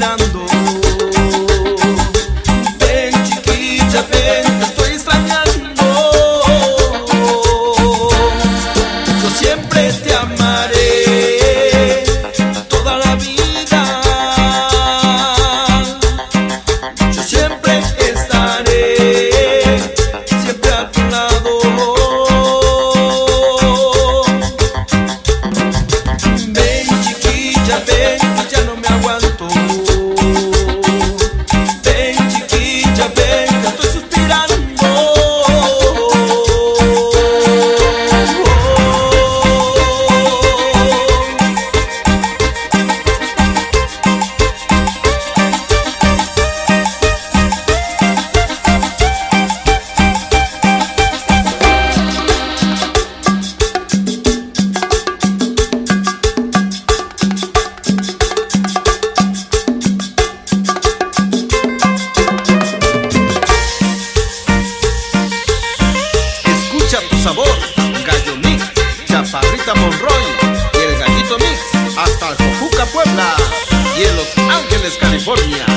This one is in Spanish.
esperando. Ven chiquilla, ven, te estoy extrañando. Yo siempre te amaré toda la vida. Yo siempre estaré, siempre a tu lado. Ven chiquilla, ven, ya no me aguanto. Ven chiquilla, ven, te estoy suspirando. Escucha tu sabor, Gallo Mix, Chaparrita Monroy y el Gallito Mix, hasta el Jojuca, Puebla y en Los Ángeles, California.